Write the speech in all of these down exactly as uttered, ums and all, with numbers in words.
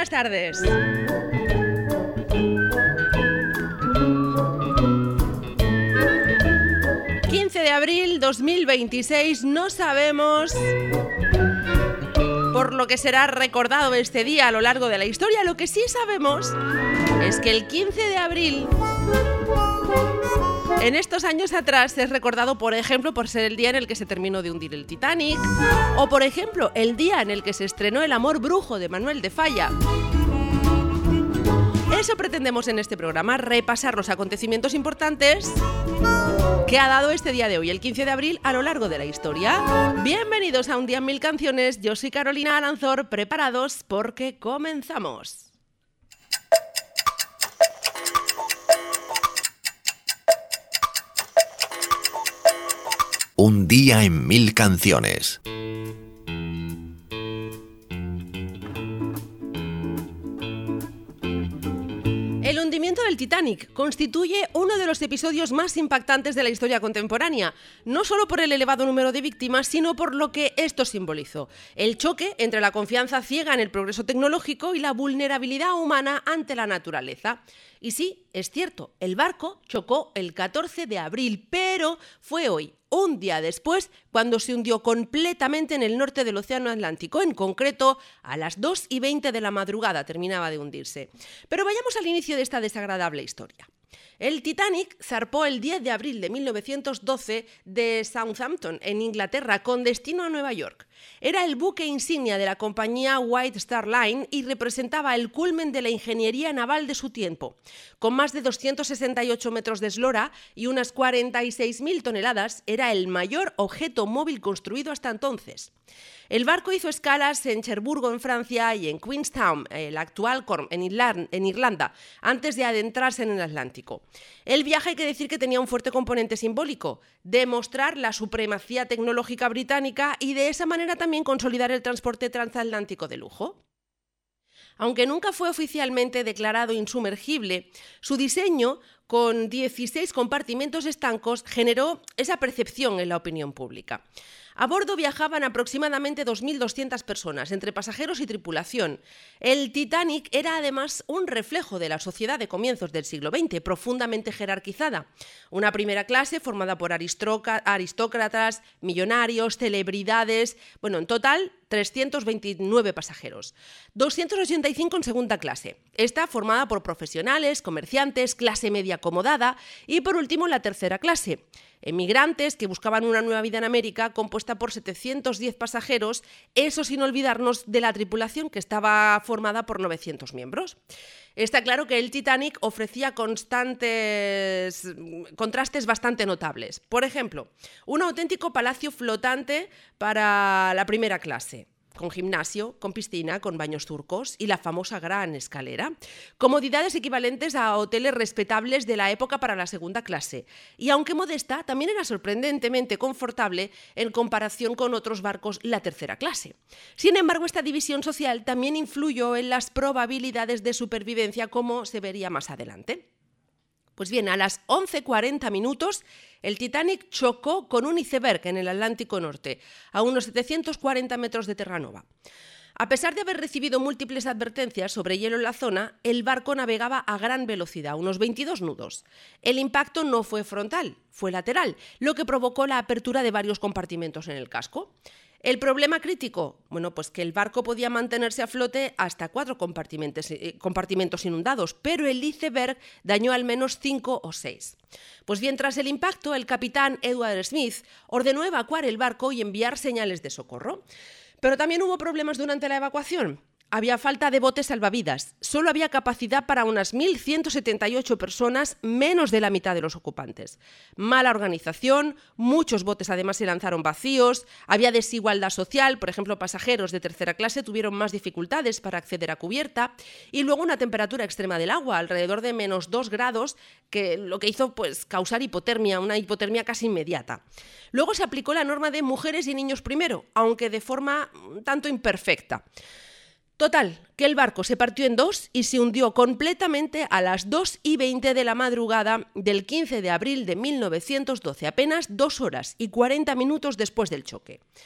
Buenas tardes. quince de abril dos mil veintiséis, no sabemos por lo que será recordado este día a lo largo de la historia. Lo que sí sabemos es que el quince de abril, en estos años atrás, es recordado, por ejemplo, por ser el día en el que se terminó de hundir el Titanic, o, por ejemplo, el día en el que se estrenó El amor brujo de Manuel de Falla. Eso pretendemos en este programa, repasar los acontecimientos importantes que ha dado este día de hoy, el quince de abril, a lo largo de la historia. Bienvenidos a Un Día en Mil Canciones. Yo soy Carolina Aranzor, preparados porque comenzamos. Un día en mil canciones. El hundimiento del Titanic constituye uno de los episodios más impactantes de la historia contemporánea, no solo por el elevado número de víctimas, sino por lo que esto simbolizó: el choque entre la confianza ciega en el progreso tecnológico y la vulnerabilidad humana ante la naturaleza. Y sí, es cierto, el barco chocó el catorce de abril, pero fue hoy, un día después, cuando se hundió completamente en el norte del Océano Atlántico. En concreto, a las dos y veinte de la madrugada terminaba de hundirse. Pero vayamos al inicio de esta desagradable historia. El Titanic zarpó el diez de abril de mil novecientos doce de Southampton, en Inglaterra, con destino a Nueva York. Era el buque insignia de la compañía White Star Line y representaba el culmen de la ingeniería naval de su tiempo. Con más de doscientos sesenta y ocho metros de eslora y unas cuarenta y seis mil toneladas, era el mayor objeto móvil construido hasta entonces. El barco hizo escalas en Cherburgo, en Francia, y en Queenstown, el actual Cork, en Irlanda, antes de adentrarse en el Atlántico. El viaje, hay que decir que tenía un fuerte componente simbólico: demostrar la supremacía tecnológica británica y de esa manera también consolidar el transporte transatlántico de lujo. Aunque nunca fue oficialmente declarado insumergible, su diseño, con dieciséis compartimentos estancos, generó esa percepción en la opinión pública. A bordo viajaban aproximadamente dos mil doscientas personas, entre pasajeros y tripulación. El Titanic era además un reflejo de la sociedad de comienzos del siglo veinte, profundamente jerarquizada. Una primera clase formada por aristócratas, millonarios, celebridades, bueno, en total trescientos veintinueve pasajeros. doscientos ochenta y cinco en segunda clase, esta formada por profesionales, comerciantes, clase media acomodada, y por último la tercera clase, emigrantes que buscaban una nueva vida en América, compuesta por setecientos diez pasajeros, eso sin olvidarnos de la tripulación, que estaba formada por novecientos miembros. Está claro que el Titanic ofrecía constantes contrastes bastante notables. Por ejemplo, un auténtico palacio flotante para la primera clase, con gimnasio, con piscina, con baños turcos y la famosa gran escalera. Comodidades equivalentes a hoteles respetables de la época para la segunda clase. Y aunque modesta, también era sorprendentemente confortable en comparación con otros barcos la tercera clase. Sin embargo, esta división social también influyó en las probabilidades de supervivencia, como se vería más adelante. Pues bien, a las once cuarenta minutos, el Titanic chocó con un iceberg en el Atlántico Norte, a unos setecientos cuarenta metros de Terranova. A pesar de haber recibido múltiples advertencias sobre hielo en la zona, el barco navegaba a gran velocidad, unos veintidós nudos. El impacto no fue frontal, fue lateral, lo que provocó la apertura de varios compartimentos en el casco. ¿El problema crítico? Bueno, pues que el barco podía mantenerse a flote hasta cuatro compartimentos, eh, compartimentos inundados, pero el iceberg dañó al menos cinco o seis. Pues bien, tras el impacto, el capitán Edward Smith ordenó evacuar el barco y enviar señales de socorro. Pero también hubo problemas durante la evacuación. Había falta de botes salvavidas. Solo había capacidad para unas mil ciento setenta y ocho personas, menos de la mitad de los ocupantes. Mala organización, muchos botes además se lanzaron vacíos, había desigualdad social, por ejemplo, pasajeros de tercera clase tuvieron más dificultades para acceder a cubierta, y luego una temperatura extrema del agua, alrededor de menos dos grados, que lo que hizo pues causar hipotermia, una hipotermia casi inmediata. Luego se aplicó la norma de mujeres y niños primero, aunque de forma un tanto imperfecta. Total, que el barco se partió en dos y se hundió completamente a las dos y veinte de la madrugada del quince de abril de mil novecientos doce, apenas dos horas y cuarenta minutos después del choque.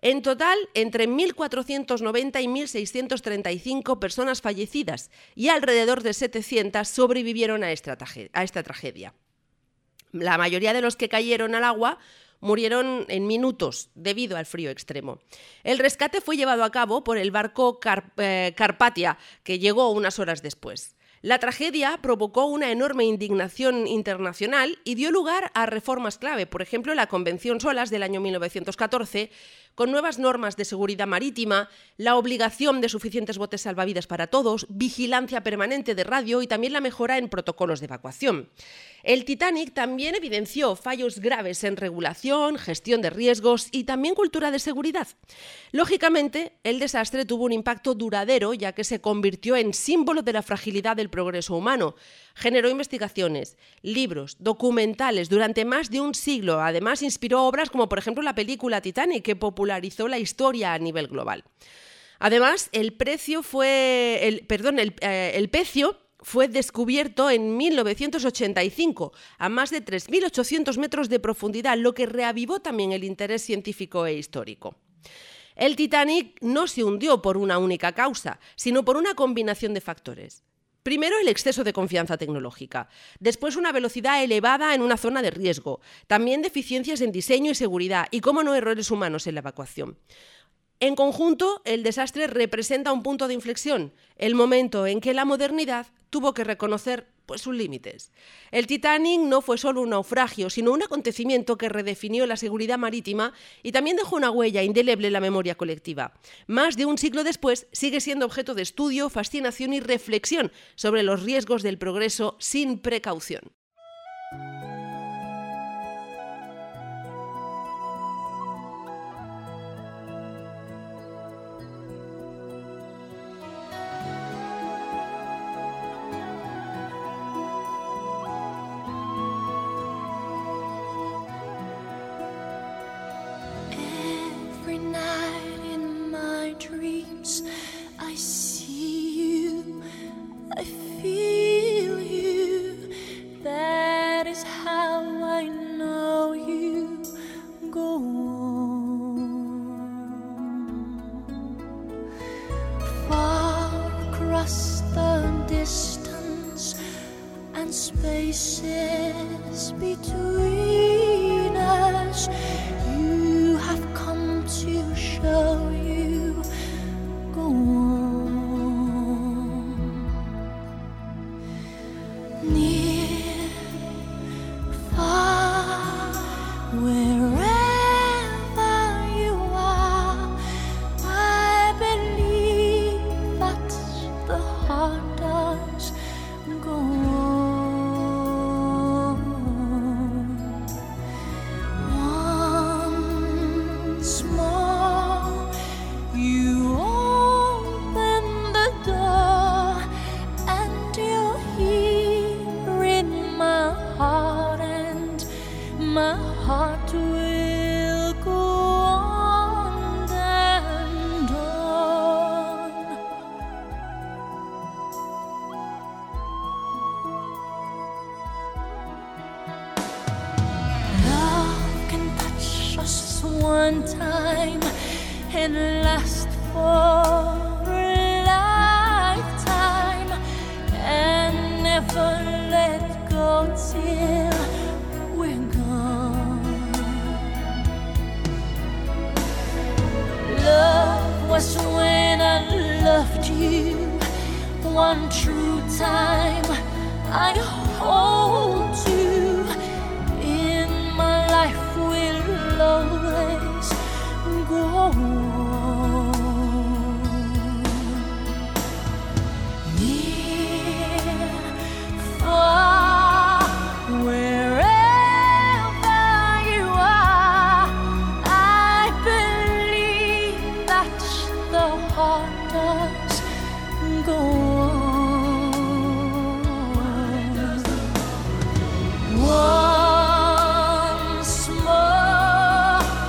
En total, entre mil cuatrocientos noventa y mil seiscientos treinta y cinco personas fallecidas y alrededor de setecientas sobrevivieron a esta, a esta tragedia. La mayoría de los que cayeron al agua murieron en minutos debido al frío extremo. El rescate fue llevado a cabo por el barco Car- eh, Carpathia, que llegó unas horas después. La tragedia provocó una enorme indignación internacional y dio lugar a reformas clave, por ejemplo, la Convención SOLAS del año mil novecientos catorce, con nuevas normas de seguridad marítima, la obligación de suficientes botes salvavidas para todos, vigilancia permanente de radio y también la mejora en protocolos de evacuación. El Titanic también evidenció fallos graves en regulación, gestión de riesgos y también cultura de seguridad. Lógicamente, el desastre tuvo un impacto duradero, ya que se convirtió en símbolo de la fragilidad del progreso humano. Generó investigaciones, libros, documentales durante más de un siglo. Además, inspiró obras como, por ejemplo, la película Titanic, que popularizó la historia a nivel global. Además, el precio fue, el, perdón, el, eh, el pecio fue descubierto en mil novecientos ochenta y cinco, a más de tres mil ochocientos metros de profundidad, lo que reavivó también el interés científico e histórico. El Titanic no se hundió por una única causa, sino por una combinación de factores. Primero, el exceso de confianza tecnológica. Después, una velocidad elevada en una zona de riesgo. También deficiencias en diseño y seguridad. Y, cómo no, errores humanos en la evacuación. En conjunto, el desastre representa un punto de inflexión, el momento en que la modernidad tuvo que reconocer pues, sus límites. El Titanic no fue solo un naufragio, sino un acontecimiento que redefinió la seguridad marítima y también dejó una huella indeleble en la memoria colectiva. Más de un siglo después, sigue siendo objeto de estudio, fascinación y reflexión sobre los riesgos del progreso sin precaución. I see you, I feel you, that is how I know you. Go on, far across the distance and spaces between us, you have come to show you. Go on, near, far, wherever you are, I believe that the heart does. Go on, once more, you open the door, and you're here in my heart, and my heart will go on and on. Love can touch us one time and last for a lifetime, and never let go till we're gone. Love was when I loved you one true time. I hold you in my life, will always go on. Near, far, wherever you are, I believe that the heart does go on. Once more,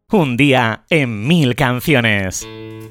Un día en mil canciones.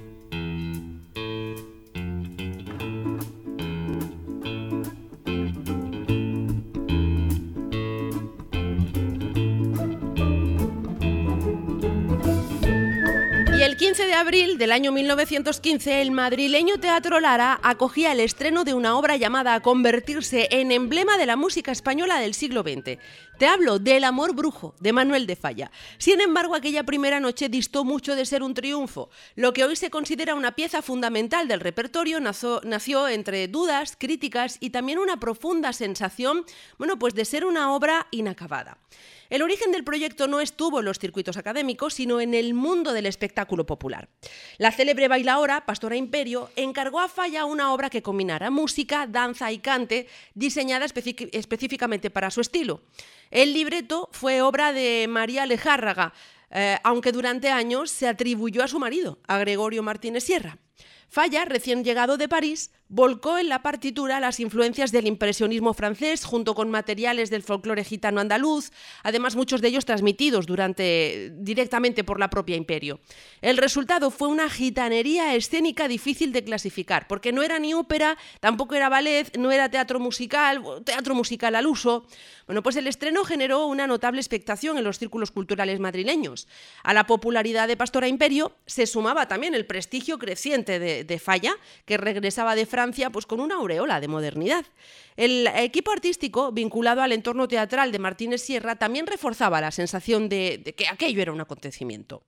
Y el quince de abril del año mil novecientos quince, el madrileño Teatro Lara acogía el estreno de una obra llamada a convertirse en emblema de la música española del siglo veinte. Te hablo del Amor Brujo, de Manuel de Falla. Sin embargo, aquella primera noche distó mucho de ser un triunfo. Lo que hoy se considera una pieza fundamental del repertorio nació, nació entre dudas, críticas y también una profunda sensación, bueno, pues de ser una obra inacabada. El origen del proyecto no estuvo en los circuitos académicos, sino en el mundo del espectáculo popular. La célebre bailaora, Pastora Imperio, encargó a Falla una obra que combinara música, danza y cante, diseñada especi- específicamente para su estilo. El libreto fue obra de María Lejárraga, eh, aunque durante años se atribuyó a su marido, a Gregorio Martínez Sierra. Falla, recién llegado de París, volcó en la partitura las influencias del impresionismo francés junto con materiales del folclore gitano andaluz, además muchos de ellos transmitidos durante, directamente por la propia Imperio. El resultado fue una gitanería escénica difícil de clasificar, porque no era ni ópera, tampoco era ballet, no era teatro musical, teatro musical al uso. Bueno, pues el estreno generó una notable expectación en los círculos culturales madrileños. A la popularidad de Pastora Imperio se sumaba también el prestigio creciente de, de Falla, que regresaba de Francia pues con una aureola de modernidad. El equipo artístico, vinculado al entorno teatral de Martínez Sierra, también reforzaba la sensación de, de que aquello era un acontecimiento.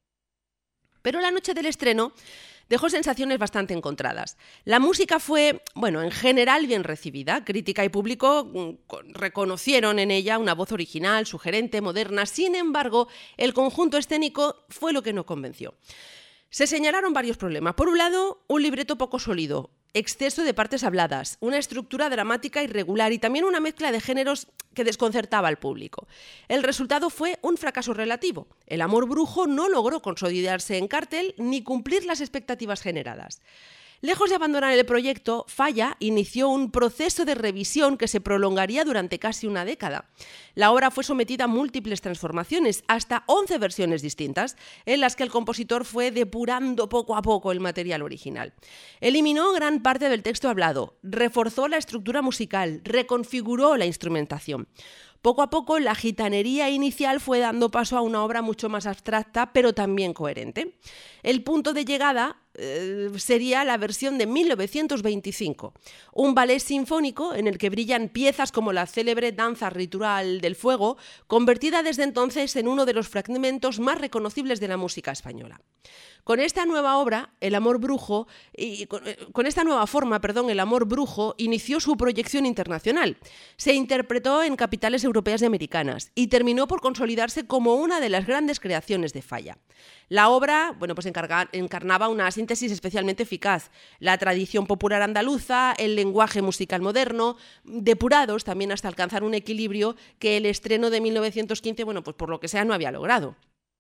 Pero la noche del estreno dejó sensaciones bastante encontradas. La música fue, bueno, en general bien recibida. Crítica y público reconocieron en ella una voz original, sugerente, moderna. Sin embargo, el conjunto escénico fue lo que no convenció. Se señalaron varios problemas. Por un lado, un libreto poco sólido, exceso de partes habladas, una estructura dramática irregular y también una mezcla de géneros que desconcertaba al público. El resultado fue un fracaso relativo. El Amor Brujo no logró consolidarse en cartel ni cumplir las expectativas generadas. Lejos de abandonar el proyecto, Falla inició un proceso de revisión que se prolongaría durante casi una década. La obra fue sometida a múltiples transformaciones, hasta once versiones distintas, en las que el compositor fue depurando poco a poco el material original. Eliminó gran parte del texto hablado, reforzó la estructura musical, reconfiguró la instrumentación. Poco a poco, la gitanería inicial fue dando paso a una obra mucho más abstracta, pero también coherente. El punto de llegada eh, sería la versión de mil novecientos veinticinco, un ballet sinfónico en el que brillan piezas como la célebre Danza Ritual del Fuego, convertida desde entonces en uno de los fragmentos más reconocibles de la música española. Con esta nueva obra, El Amor Brujo, y con, con esta nueva forma, perdón, El Amor Brujo inició su proyección internacional. Se interpretó en capitales europeas y americanas y terminó por consolidarse como una de las grandes creaciones de Falla. La obra, bueno, pues encarga, encarnaba una síntesis especialmente eficaz: la tradición popular andaluza, el lenguaje musical moderno, depurados también hasta alcanzar un equilibrio que el estreno de mil novecientos quince, bueno, pues por lo que sea no había logrado.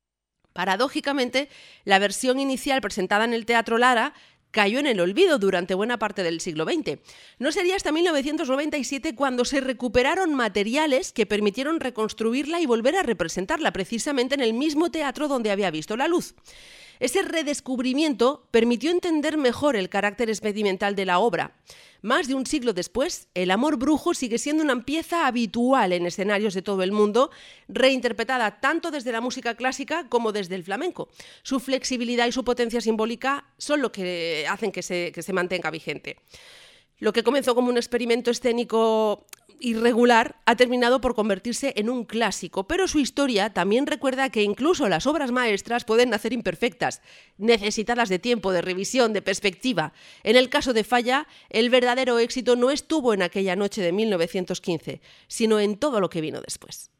Paradójicamente, la versión inicial presentada en el Teatro Lara cayó en el olvido durante buena parte del siglo veinte. No sería hasta mil novecientos noventa y siete cuando se recuperaron materiales que permitieron reconstruirla y volver a representarla precisamente en el mismo teatro donde había visto la luz. Ese redescubrimiento permitió entender mejor el carácter experimental de la obra. Más de un siglo después, El Amor Brujo sigue siendo una pieza habitual en escenarios de todo el mundo, reinterpretada tanto desde la música clásica como desde el flamenco. Su flexibilidad y su potencia simbólica son lo que hacen que se, que se mantenga vigente. Lo que comenzó como un experimento escénico irregular ha terminado por convertirse en un clásico, pero su historia también recuerda que incluso las obras maestras pueden nacer imperfectas, necesitadas de tiempo, de revisión, de perspectiva. En el caso de Falla, el verdadero éxito no estuvo en aquella noche de mil novecientos quince, sino en todo lo que vino después.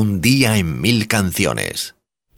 Un día en mil canciones.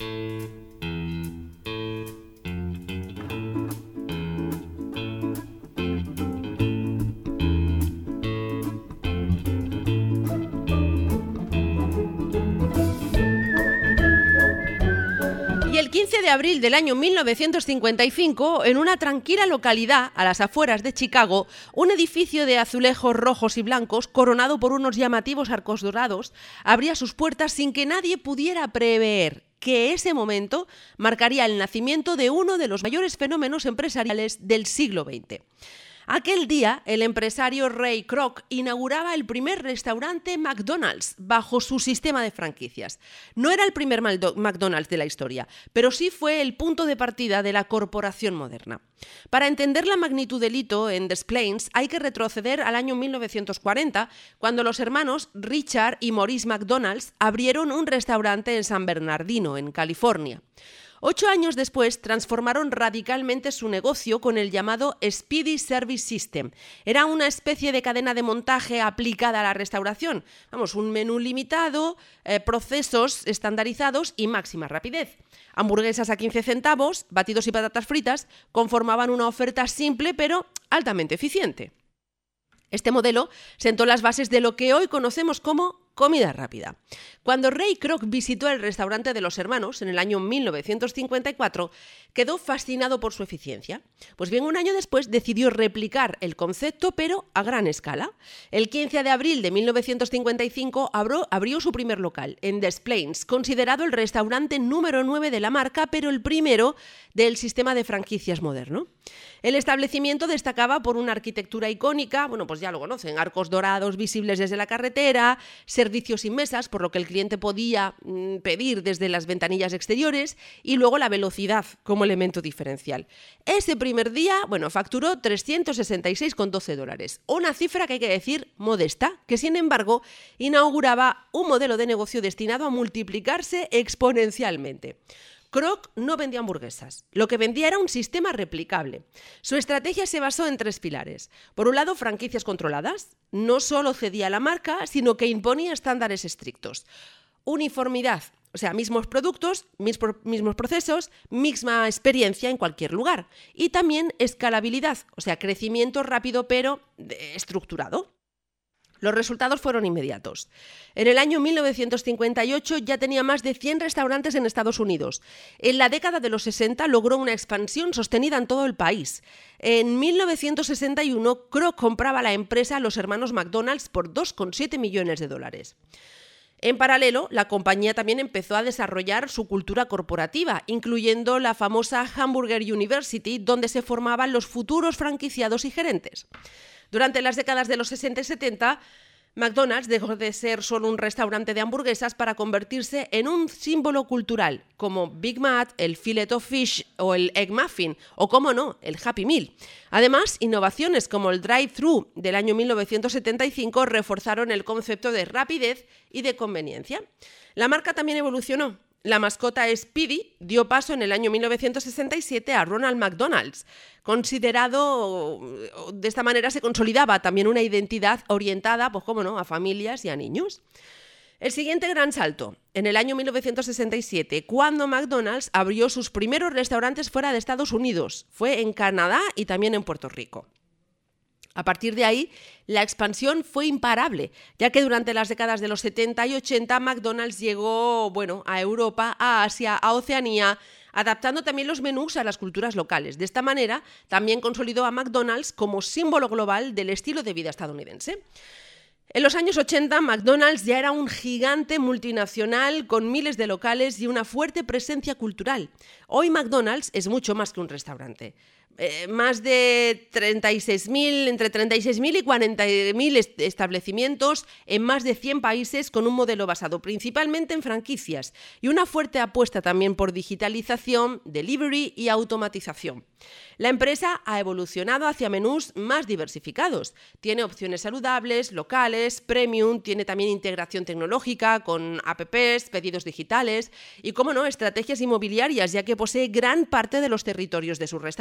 Y el quince de abril del año mil novecientos cincuenta y cinco, en una tranquila localidad a las afueras de Chicago, un edificio de azulejos rojos y blancos, coronado por unos llamativos arcos dorados, abría sus puertas sin que nadie pudiera prever que ese momento marcaría el nacimiento de uno de los mayores fenómenos empresariales del siglo veinte. Aquel día, el empresario Ray Kroc inauguraba el primer restaurante McDonald's bajo su sistema de franquicias. No era el primer McDonald's de la historia, pero sí fue el punto de partida de la corporación moderna. Para entender la magnitud del hito en Des Plaines hay que retroceder al año mil novecientos cuarenta, cuando los hermanos Richard y Maurice McDonald's abrieron un restaurante en San Bernardino, en California. Ocho años después transformaron radicalmente su negocio con el llamado Speedy Service System. Era una especie de cadena de montaje aplicada a la restauración. Vamos, un menú limitado, eh, procesos estandarizados y máxima rapidez. Hamburguesas a quince centavos, batidos y patatas fritas conformaban una oferta simple pero altamente eficiente. Este modelo sentó las bases de lo que hoy conocemos como comida rápida. Cuando Ray Kroc visitó el restaurante de los hermanos en el año mil novecientos cincuenta y cuatro, quedó fascinado por su eficiencia. Pues bien, un año después decidió replicar el concepto, pero a gran escala. El quince de abril de mil novecientos cincuenta y cinco abrió, abrió su primer local, en Des Plaines, considerado el restaurante número nueve de la marca, pero el primero del sistema de franquicias moderno. El establecimiento destacaba por una arquitectura icónica, bueno, pues ya lo conocen, arcos dorados visibles desde la carretera, servicios sin mesas, por lo que el cliente podía mmm, pedir desde las ventanillas exteriores, y luego la velocidad como elemento diferencial. Ese primer día, bueno, facturó trescientos sesenta y seis coma doce dólares, una cifra que hay que decir modesta, que sin embargo inauguraba un modelo de negocio destinado a multiplicarse exponencialmente. Kroc no vendía hamburguesas, lo que vendía era un sistema replicable. Su estrategia se basó en tres pilares. Por un lado, franquicias controladas. No solo cedía la marca, sino que imponía estándares estrictos. Uniformidad, o sea, mismos productos, mismos procesos, misma experiencia en cualquier lugar. Y también escalabilidad, o sea, crecimiento rápido pero estructurado. Los resultados fueron inmediatos. En el año mil novecientos cincuenta y ocho ya tenía más de cien restaurantes en Estados Unidos. En la década de los sesenta logró una expansión sostenida en todo el país. En mil novecientos sesenta y uno, Kroc compraba la empresa a los hermanos McDonald's por dos coma siete millones de dólares. En paralelo, la compañía también empezó a desarrollar su cultura corporativa, incluyendo la famosa Hamburger University, donde se formaban los futuros franquiciados y gerentes. Durante las décadas de los sesenta y setenta, McDonald's dejó de ser solo un restaurante de hamburguesas para convertirse en un símbolo cultural, como Big Mac, el Fillet of Fish o el Egg Muffin, o cómo no, el Happy Meal. Además, innovaciones como el Drive-Thru del año mil novecientos setenta y cinco reforzaron el concepto de rapidez y de conveniencia. La marca también evolucionó. La mascota Speedy dio paso en el año mil novecientos sesenta y siete a Ronald McDonald's. Considerado de esta manera se consolidaba también una identidad orientada, pues cómo no, a familias y a niños. El siguiente gran salto, en el año mil novecientos sesenta y siete, cuando McDonald's abrió sus primeros restaurantes fuera de Estados Unidos. Fue en Canadá y también en Puerto Rico. A partir de ahí, la expansión fue imparable, ya que durante las décadas de los setenta y ochenta McDonald's llegó, bueno, a Europa, a Asia, a Oceanía, adaptando también los menús a las culturas locales. De esta manera, también consolidó a McDonald's como símbolo global del estilo de vida estadounidense. En los años ochenta, McDonald's ya era un gigante multinacional con miles de locales y una fuerte presencia cultural. Hoy McDonald's es mucho más que un restaurante. Eh, más de treinta y seis mil, entre treinta y seis mil y cuarenta mil est- establecimientos en más de cien países, con un modelo basado principalmente en franquicias y una fuerte apuesta también por digitalización, delivery y automatización. La empresa ha evolucionado hacia menús más diversificados. Tiene opciones saludables, locales, premium, tiene también integración tecnológica con apps, pedidos digitales y, cómo no, estrategias inmobiliarias, ya que posee gran parte de los territorios de sus restaurantes.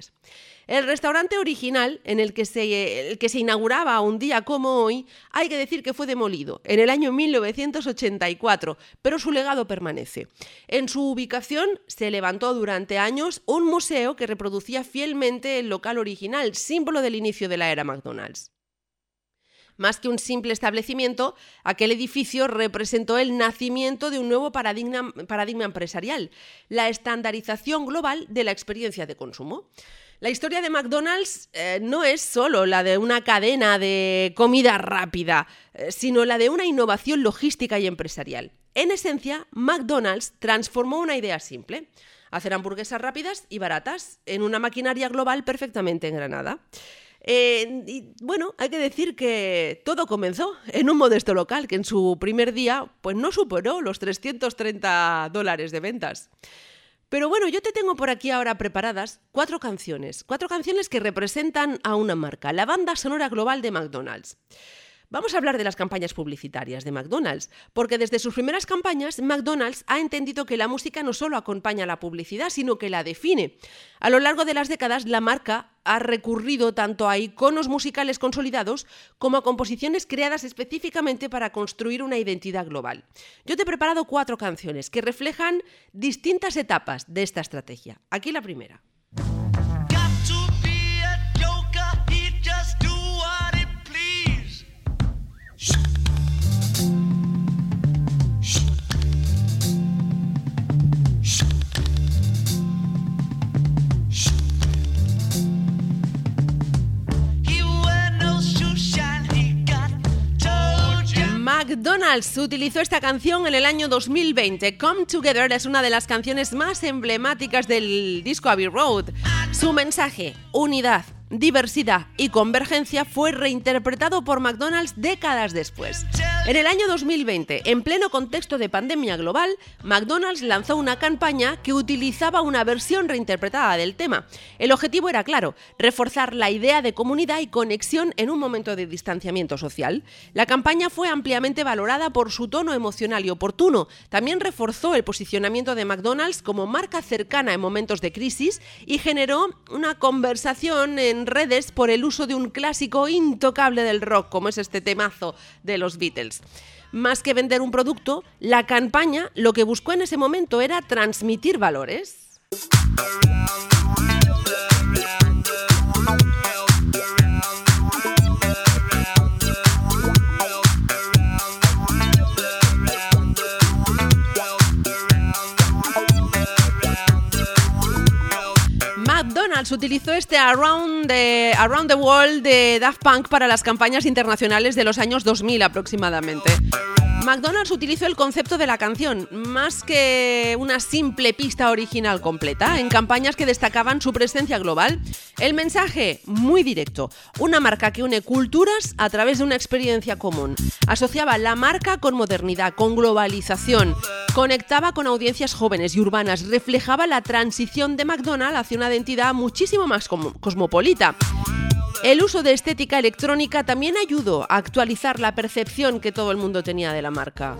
canciones. El restaurante original, en el que, se, el que se inauguraba un día como hoy, hay que decir que fue demolido en el año mil novecientos ochenta y cuatro, pero su legado permanece. En su ubicación se levantó durante años un museo que reproducía fielmente el local original, símbolo del inicio de la era McDonald's. Más que un simple establecimiento, aquel edificio representó el nacimiento de un nuevo paradigma, paradigma empresarial, la estandarización global de la experiencia de consumo. La historia de McDonald's eh, no es solo la de una cadena de comida rápida, eh, sino la de una innovación logística y empresarial. En esencia, McDonald's transformó una idea simple: hacer hamburguesas rápidas y baratas en una maquinaria global perfectamente engranada. Eh, y bueno, hay que decir que todo comenzó en un modesto local que en su primer día pues no superó los trescientos treinta dólares de ventas. Pero bueno, yo te tengo por aquí ahora preparadas cuatro canciones, cuatro canciones que representan a una marca, la banda sonora global de McDonald's. Vamos a hablar de las campañas publicitarias de McDonald's, porque desde sus primeras campañas, McDonald's ha entendido que la música no solo acompaña a la publicidad, sino que la define. A lo largo de las décadas, la marca ha recurrido tanto a iconos musicales consolidados como a composiciones creadas específicamente para construir una identidad global. Yo te he preparado cuatro canciones que reflejan distintas etapas de esta estrategia. Aquí la primera. McDonald's utilizó esta canción en el año dos mil veinte. Come Together es una de las canciones más emblemáticas del disco Abbey Road. Su mensaje, unidad, diversidad y convergencia, fue reinterpretado por McDonald's décadas después. En el año dos mil veinte, en pleno contexto de pandemia global, McDonald's lanzó una campaña que utilizaba una versión reinterpretada del tema. El objetivo era claro: reforzar la idea de comunidad y conexión en un momento de distanciamiento social. La campaña fue ampliamente valorada por su tono emocional y oportuno. También reforzó el posicionamiento de McDonald's como marca cercana en momentos de crisis y generó una conversación en redes por el uso de un clásico intocable del rock, como es este temazo de los Beatles. Más que vender un producto, la campaña lo que buscó en ese momento era transmitir valores. McDonald's utilizó este Around the, Around the World de Daft Punk para las campañas internacionales de los años dos mil aproximadamente. McDonald's utilizó el concepto de la canción, más que una simple pista original completa, en campañas que destacaban su presencia global. El mensaje, muy directo: una marca que une culturas a través de una experiencia común. Asociaba la marca con modernidad, con globalización, conectaba con audiencias jóvenes y urbanas, reflejaba la transición de McDonald's hacia una identidad muchísimo más cosmopolita. El uso de estética electrónica también ayudó a actualizar la percepción que todo el mundo tenía de la marca.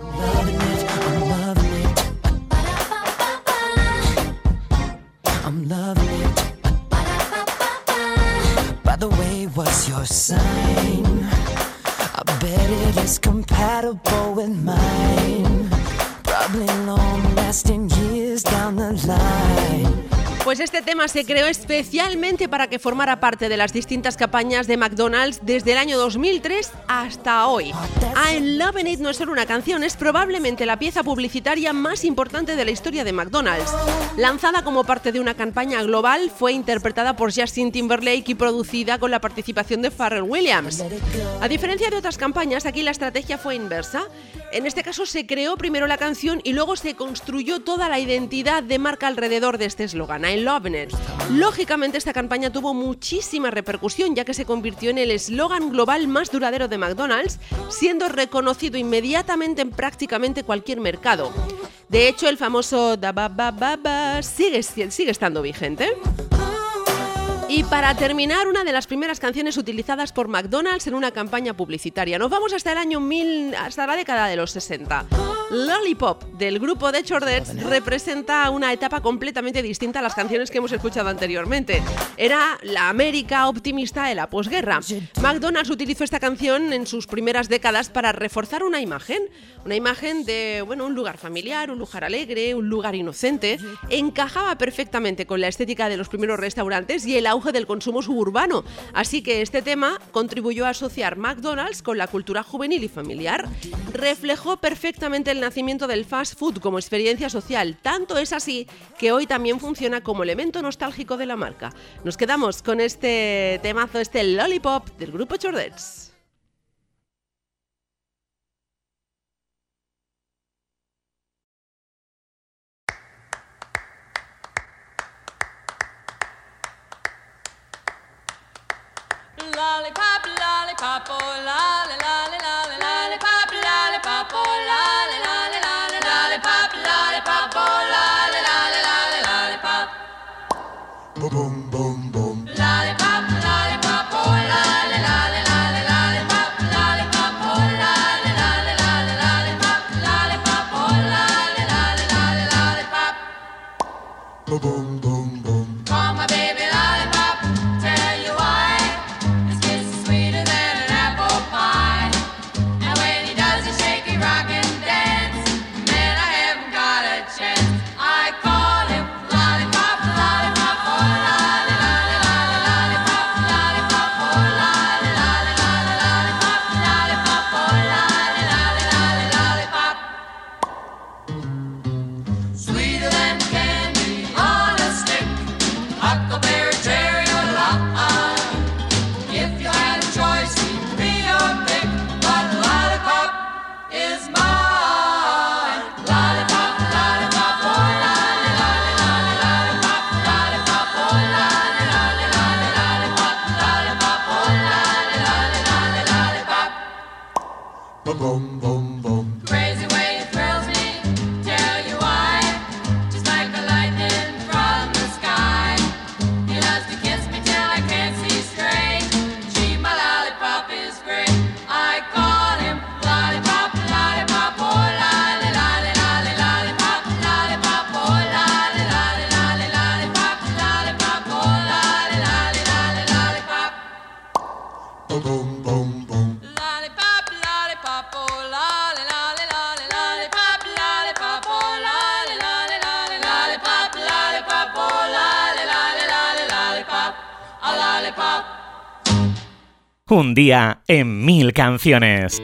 Pues este tema se creó especialmente para que formara parte de las distintas campañas de McDonald's desde el año dos mil tres hasta hoy. I'm Lovin' It no es solo una canción, es probablemente la pieza publicitaria más importante de la historia de McDonald's. Lanzada como parte de una campaña global, fue interpretada por Justin Timberlake y producida con la participación de Pharrell Williams. A diferencia de otras campañas, aquí la estrategia fue inversa. En este caso se creó primero la canción y luego se construyó toda la identidad de marca alrededor de este eslogan, I'm Lovin' It. Lógicamente esta campaña tuvo muchísima repercusión, ya que se convirtió en el eslogan global más duradero de McDonald's, siendo reconocido inmediatamente en prácticamente cualquier mercado. De hecho, el famoso da ba ba ba ba sigue, sigue estando vigente. Y para terminar, una de las primeras canciones utilizadas por McDonald's en una campaña publicitaria. Nos vamos hasta el año mil, hasta la década de los sesenta. Lollipop del grupo The Chordettes representa una etapa completamente distinta a las canciones que hemos escuchado anteriormente. Era la América optimista de la posguerra. McDonald's utilizó esta canción en sus primeras décadas para reforzar una imagen, una imagen de, bueno, un lugar familiar, un lugar alegre, un lugar inocente. Encajaba perfectamente con la estética de los primeros restaurantes y el auge del consumo suburbano. Así que este tema contribuyó a asociar McDonald's con la cultura juvenil y familiar. Reflejó perfectamente el nacimiento del fast food como experiencia social. Tanto es así que hoy también funciona como elemento nostálgico de la marca. Nos quedamos con este temazo, este Lollipop del grupo Chordettes. Lollipop, lollipop, oh lolly, lolly, lolly, lollipop, lollipop, oh lolly, lolly, lolly, lollipop, lollipop, oh lolly, lolly, lolly, lollipop. Boom, boom, boom, boom. Lollipop, lollipop, oh lolly, lolly, lolly, lollipop, lollipop, oh lolly, lolly, lolly, lollipop, lollipop, oh lolly, lolly, lolly, lollipop. Boom, boom, boom, boom. Call my baby lollipop, tell you why. Boom, boom, boom. Crazy way it thrills me, tell you why. Just like a lightning from the sky. He loves to kiss me till I can't see straight. Gee, my lollipop is great. I call him lollipop, lollipop, oh lolly, lolly, lolly, lollipop, lollipop, oh lolly, lolly, lolly, lollipop, lollipop, oh lolly, lolly, lolly, lollipop. Boom, boom, boom, boom. Un día en mil canciones.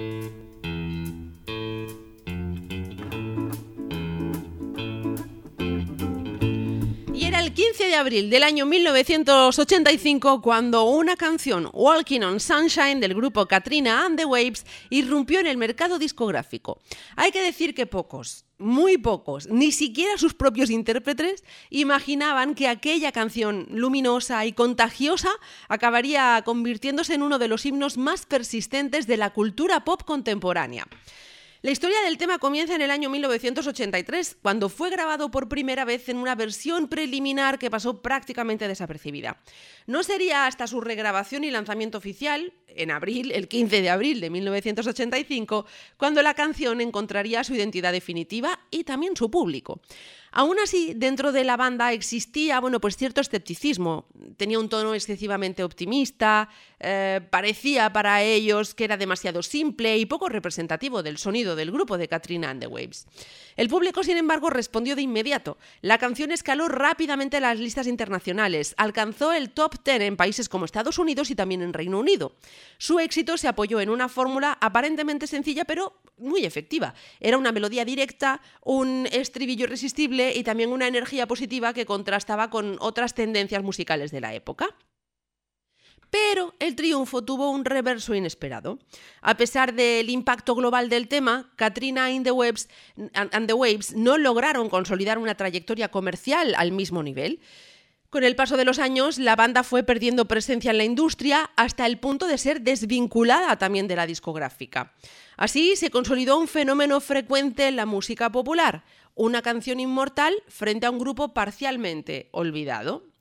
Y era el quince de abril del año mil novecientos ochenta y cinco cuando una canción, Walking on Sunshine, del grupo Katrina and the Waves, irrumpió en el mercado discográfico. Hay que decir que pocos, muy pocos, ni siquiera sus propios intérpretes, imaginaban que aquella canción luminosa y contagiosa acabaría convirtiéndose en uno de los himnos más persistentes de la cultura pop contemporánea. La historia del tema comienza en el año mil novecientos ochenta y tres, cuando fue grabado por primera vez en una versión preliminar que pasó prácticamente desapercibida. No sería hasta su regrabación y lanzamiento oficial, en abril, el quince de abril de mil novecientos ochenta y cinco, cuando la canción encontraría su identidad definitiva y también su público. Aún así, dentro de la banda existía, bueno, pues cierto escepticismo. Tenía un tono excesivamente optimista, eh, parecía para ellos que era demasiado simple y poco representativo del sonido del grupo de Katrina and the Waves. El público, sin embargo, respondió de inmediato. La canción escaló rápidamente las listas internacionales, alcanzó el top diez en países como Estados Unidos y también en Reino Unido. Su éxito se apoyó en una fórmula aparentemente sencilla, pero muy efectiva. Era una melodía directa, un estribillo irresistible y también una energía positiva que contrastaba con otras tendencias musicales de la época. Pero el triunfo tuvo un reverso inesperado. A pesar del impacto global del tema, Katrina and the Waves, and the Waves no lograron consolidar una trayectoria comercial al mismo nivel. Con el paso de los años, la banda fue perdiendo presencia en la industria hasta el punto de ser desvinculada también de la discográfica. Así se consolidó un fenómeno frecuente en la música popular, una canción inmortal frente a un grupo parcialmente olvidado.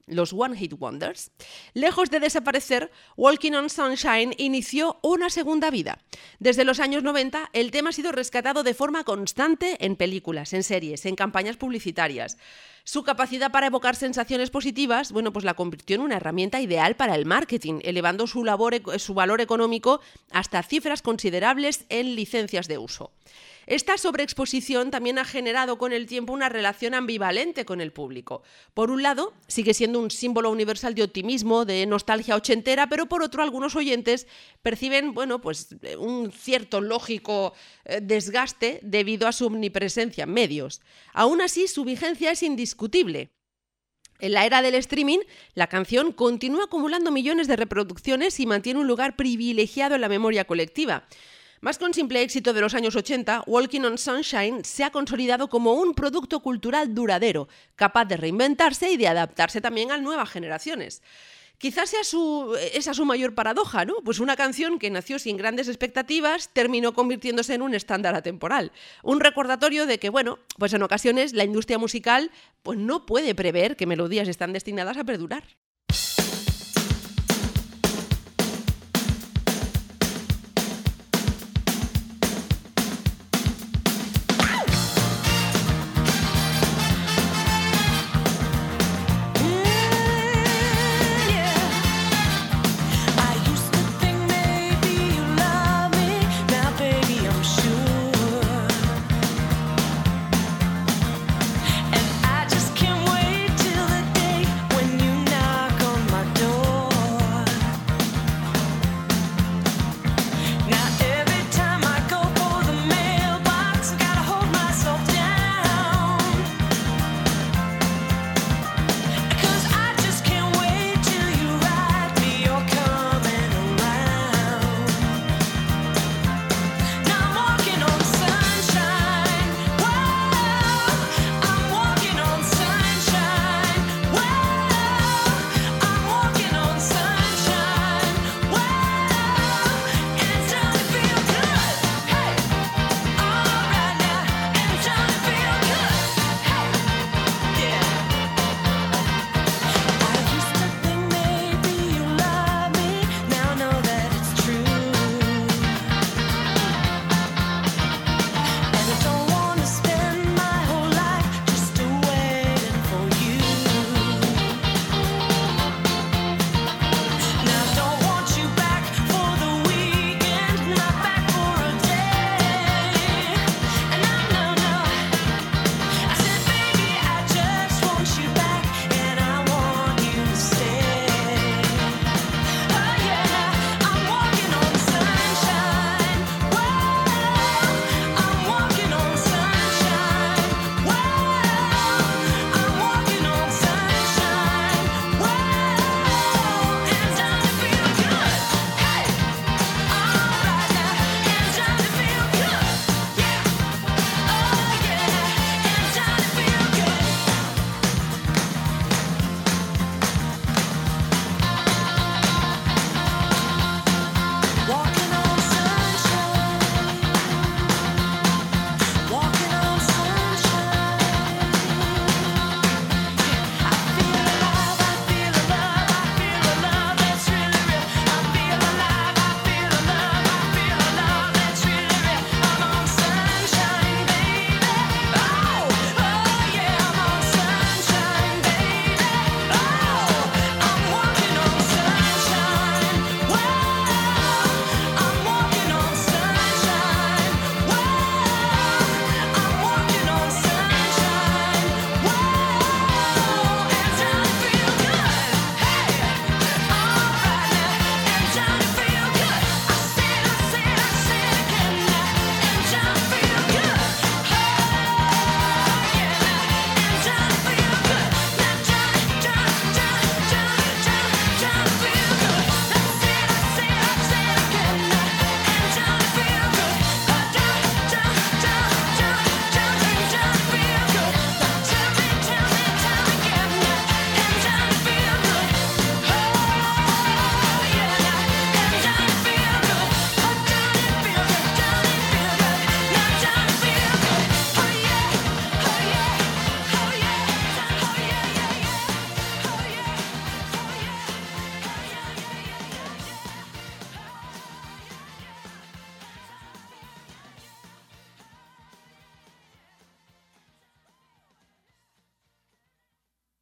los One Hit Wonders. Lejos de desaparecer, Walking on Sunshine inició una segunda vida. Desde los años noventa, el tema ha sido rescatado de forma constante en películas, en series, en campañas publicitarias. Su capacidad para evocar sensaciones positivas, bueno, pues la convirtió en una herramienta ideal para el marketing, elevando su, labor, su valor económico hasta cifras considerables en licencias de uso. Esta sobreexposición también ha generado con el tiempo una relación ambivalente con el público. Por un lado, sigue siendo un símbolo universal de optimismo, de nostalgia ochentera, pero por otro, algunos oyentes perciben, bueno, pues un cierto lógico desgaste debido a su omnipresencia en medios. Aún así, su vigencia es indiscutible. En la era del streaming, la canción continúa acumulando millones de reproducciones y mantiene un lugar privilegiado en la memoria colectiva. Más que un simple éxito de los años ochenta, Walking on Sunshine se ha consolidado como un producto cultural duradero, capaz de reinventarse y de adaptarse también a nuevas generaciones. Quizás sea su, esa su mayor paradoja, ¿no? Pues una canción que nació sin grandes expectativas terminó convirtiéndose en un estándar atemporal. Un recordatorio de que, bueno, pues en ocasiones la industria musical pues no puede prever qué melodías están destinadas a perdurar. And I just can't wait till the day when you knock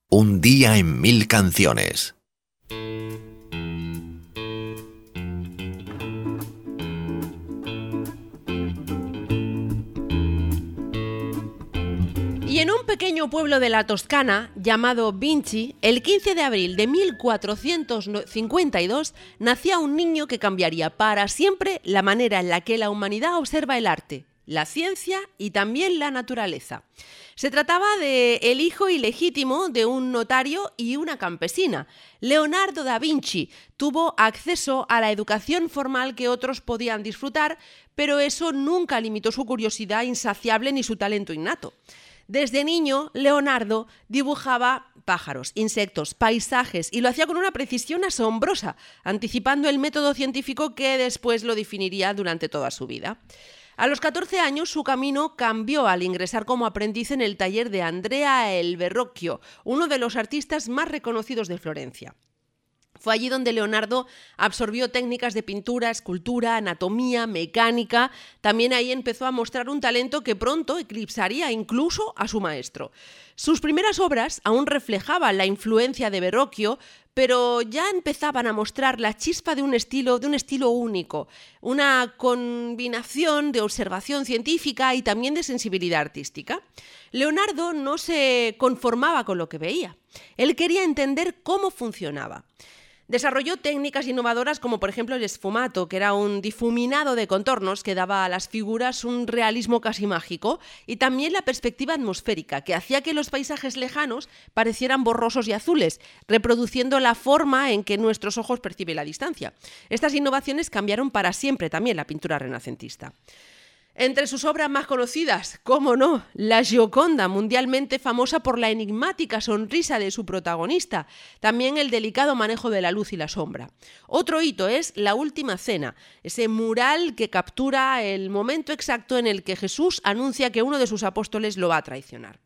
Un día en mil canciones. Y en un pequeño pueblo de la Toscana, llamado Vinci, el quince de abril de mil cuatrocientos cincuenta y dos, nacía un niño que cambiaría para siempre la manera en la que la humanidad observa el arte, la ciencia y también la naturaleza. Se trataba de el hijo ilegítimo de un notario y una campesina. Leonardo da Vinci tuvo acceso a la educación formal que otros podían disfrutar, pero eso nunca limitó su curiosidad insaciable ni su talento innato. Desde niño, Leonardo dibujaba pájaros, insectos, paisajes y lo hacía con una precisión asombrosa, anticipando el método científico que después lo definiría durante toda su vida. A los catorce años su camino cambió al ingresar como aprendiz en el taller de Andrea el Verrocchio, uno de los artistas más reconocidos de Florencia. Fue allí donde Leonardo absorbió técnicas de pintura, escultura, anatomía, mecánica. También ahí empezó a mostrar un talento que pronto eclipsaría incluso a su maestro. Sus primeras obras aún reflejaban la influencia de Verrocchio, pero ya empezaban a mostrar la chispa de un estilo, de un estilo único, una combinación de observación científica y también de sensibilidad artística. Leonardo no se conformaba con lo que veía. Él quería entender cómo funcionaba. Desarrolló técnicas innovadoras como por ejemplo el sfumato, que era un difuminado de contornos que daba a las figuras un realismo casi mágico, y también la perspectiva atmosférica, que hacía que los paisajes lejanos parecieran borrosos y azules, reproduciendo la forma en que nuestros ojos perciben la distancia. Estas innovaciones cambiaron para siempre también la pintura renacentista. Entre sus obras más conocidas, cómo no, la Gioconda, mundialmente famosa por la enigmática sonrisa de su protagonista, también el delicado manejo de la luz y la sombra. Otro hito es La Última Cena, ese mural que captura el momento exacto en el que Jesús anuncia que uno de sus apóstoles lo va a traicionar.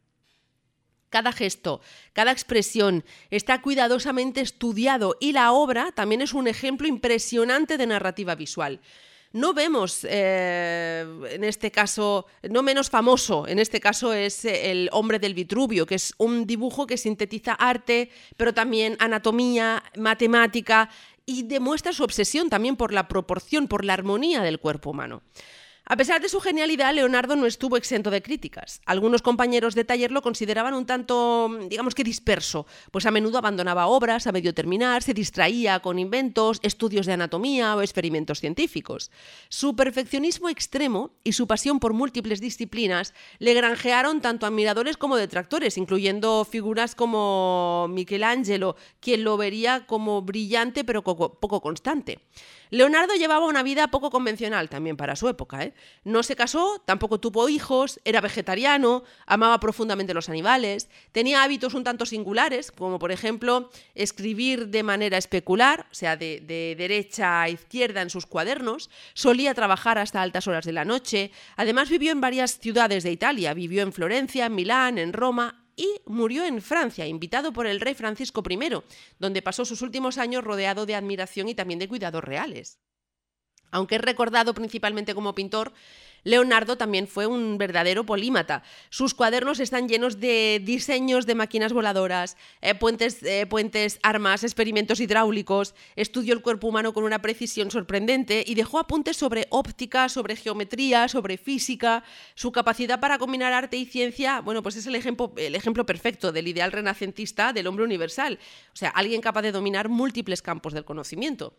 Cada gesto, cada expresión está cuidadosamente estudiado y la obra también es un ejemplo impresionante de narrativa visual. No vemos, eh, en este caso, no menos famoso, en este caso es El hombre del Vitruvio, que es un dibujo que sintetiza arte, pero también anatomía, matemática, y demuestra su obsesión también por la proporción, por la armonía del cuerpo humano. A pesar de su genialidad, Leonardo no estuvo exento de críticas. Algunos compañeros de taller lo consideraban un tanto, digamos que disperso, pues a menudo abandonaba obras a medio terminar, se distraía con inventos, estudios de anatomía o experimentos científicos. Su perfeccionismo extremo y su pasión por múltiples disciplinas le granjearon tanto admiradores como detractores, incluyendo figuras como Michelangelo, quien lo vería como brillante pero poco constante. Leonardo llevaba una vida poco convencional también para su época, ¿eh? No se casó, tampoco tuvo hijos, era vegetariano, amaba profundamente los animales, tenía hábitos un tanto singulares, como por ejemplo escribir de manera especular, o sea, de, de derecha a izquierda en sus cuadernos, solía trabajar hasta altas horas de la noche, además vivió en varias ciudades de Italia, vivió en Florencia, en Milán, en Roma, y murió en Francia, invitado por el rey Francisco primero, donde pasó sus últimos años rodeado de admiración y también de cuidados reales. Aunque es recordado principalmente como pintor, Leonardo también fue un verdadero polímata. Sus cuadernos están llenos de diseños de máquinas voladoras, eh, puentes, eh, puentes, armas, experimentos hidráulicos. Estudió el cuerpo humano con una precisión sorprendente y dejó apuntes sobre óptica, sobre geometría, sobre física. Su capacidad para combinar arte y ciencia, bueno, pues es el ejemplo, el ejemplo perfecto del ideal renacentista del hombre universal. O sea, alguien capaz de dominar múltiples campos del conocimiento.